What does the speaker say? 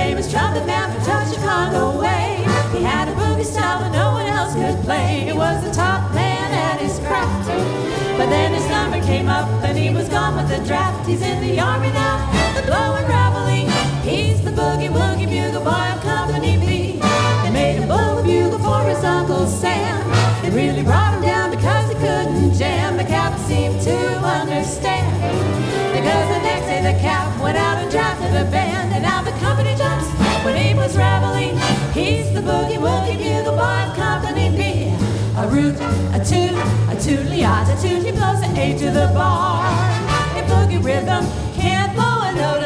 famous trumpet man from Chicago way. He had a boogie style that no one else could play. He was the top man at his craft. But then his number came up and he was gone with the draft. He's in the army now, the blowing reveille. He's the boogie-woogie bugle boy of Company B. They made a boogie bugle for his Uncle Sam. It really brought him down because he couldn't jam. The captain seemed to understand, because the next day the cap went out and drafted a band. And now the company jumps when he was reveling. He's the boogie-woogie bugle boy of Company B. A root, a toot, a tootly-odd, a toot. He blows the A to the bar. In boogie rhythm, can't blow a note.